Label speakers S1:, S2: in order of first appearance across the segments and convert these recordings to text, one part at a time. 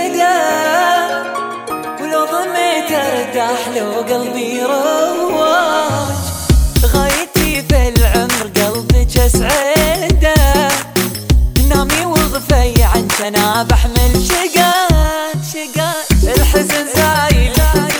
S1: غدا، ولو ضميت ارتاح لو قلبي رواج. غايتي في العمر قلبك اسعده، نامي وغفي عن جناب احمل شقات شقات. الحزن زايل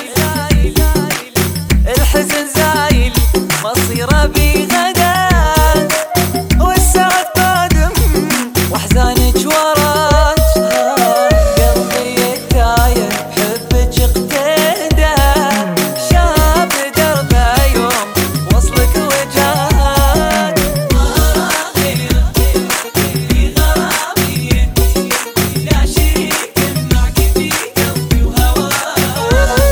S1: الحزن زايل مصيره بي غدا، والسعد قادم واحزانك وراك. قلبي التايه بحبك اقتدى، شاف دربه يوم وصلك وجاك. في غرامي لا شريك معك في قلبي وهواك.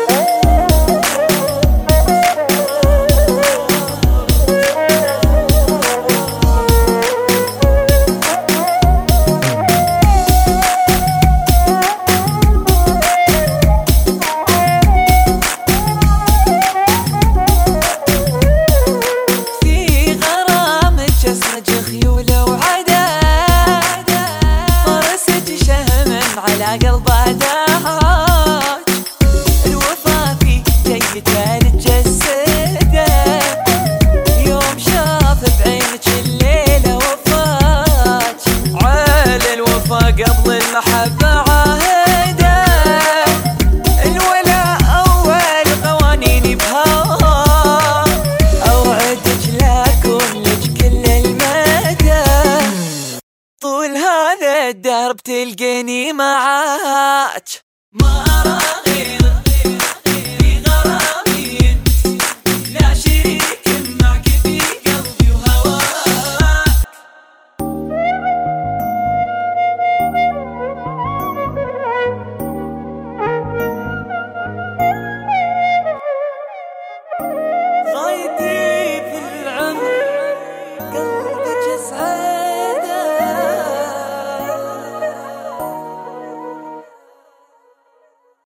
S1: قلبه دهاج، الوفا في جيته نتجسده، يوم شاف بعينك الليلة وفاك. عال الوفا قبل المحبة عاهده، الولاء أول قوانيني بهواه. أوعدك لأكون لك كل المدى، طول هذا الدرب تلقيني معاك. ما أرى غيرك